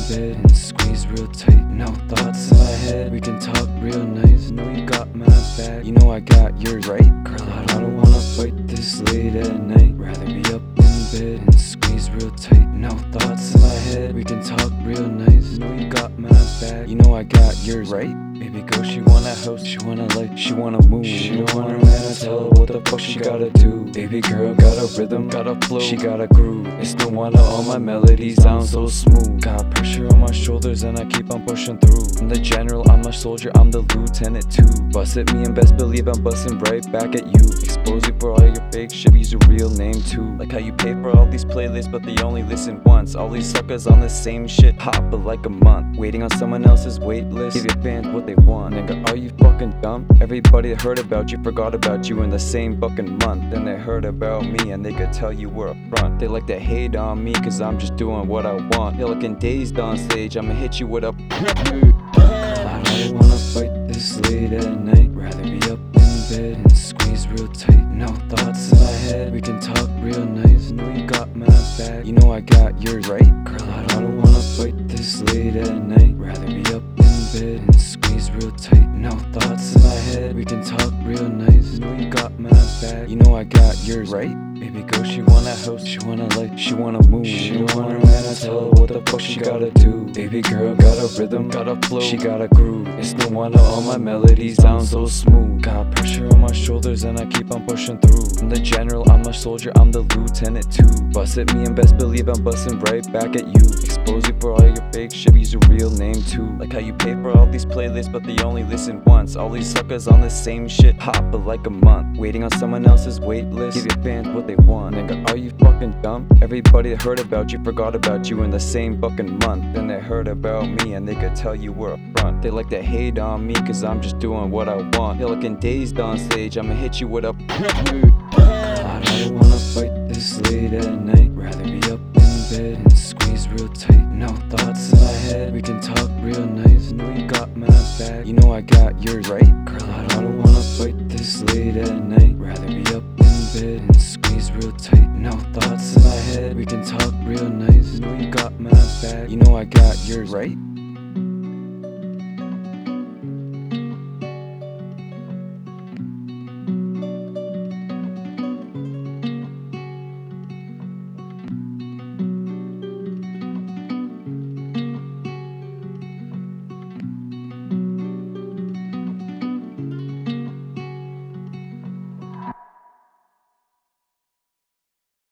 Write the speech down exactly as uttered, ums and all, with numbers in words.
bed and squeeze real tight. No thoughts in my head, we can talk real nice. Know you got my back, you know I got yours, right? Girl, I don't wanna fight this late at night. Rather be up in bed and squeeze real tight. No thoughts in my head, we can talk real nice. Know you got my back, you know I got yours, right? Baby girl, she want a house, she want a life, she wanna move. She don't want her man to tell her what the fuck she gotta do. Baby girl got a rhythm, got a flow, she got a groove. I still wanna all my melodies sound so smooth. Got pressure on my shoulders and I keep on pushing through. I'm the general, I'm a soldier, I'm the lieutenant too. Bust at me and best believe I'm busting right back at you. Expose you for all your fake shit, use your real name too. Like how you pay for all these playlists but they only listen once. All these suckers on the same shit hop for like a month, waiting on someone else's wait list. Give your fans what they want. Nigga, are you fucking dumb? Everybody that heard about you forgot about you in the same fucking month. Then they heard about me and they could tell you were a front. They like to hate on me cause I'm just doing what I want. You're looking dazed on stage, I'ma hit you with a I don't wanna fight this late at night. Rather be up in bed and squeeze real tight. No thoughts in my head, we can talk real nice. Know you got my back, you know I got yours, right? Girl, I don't wanna fight this late at night. Rather be up in bed and squeeze real tight. No thoughts in my head, we can talk real nice. Know you got my back, you know I got yours, right? Baby girl, she want a house, she want a life, she wanna move. She don't want her man to tell her what the fuck she gotta do. Baby girl got a rhythm, got a flow, she got a groove. I still wanna all my melodies sound so smooth. Got pressure on my shoulders and I keep on pushing through. I'm the general, I'm a soldier, I'm the lieutenant too. Bust at me and best believe I'm busting right back at you. Expose you for all your fake shit, use your real name too. Like how you pay for all these playlists but they only listen once. All these suckers on the same shit hop for like a month, waiting on someone else's wait list. Give your fans what they want. Nigga, are you fucking dumb? Everybody that heard about you forgot about you in the same fucking month. Then they heard about me and they could tell you were a front. They like to hate on me cause I'm just doing what I want. You're looking dazed on stage, I'ma hit you with a I don't wanna fight this late at night. Rather be up in bed and squeeze real tight. No thoughts in my head, we can talk real nice. Know you got my back, you know I got yours, right? Girl, I don't wanna fight this late at night. Rather be up in bed and squeeze real tight. No thoughts in my head, we can talk real nice. Know you got my back, you know I got yours, right?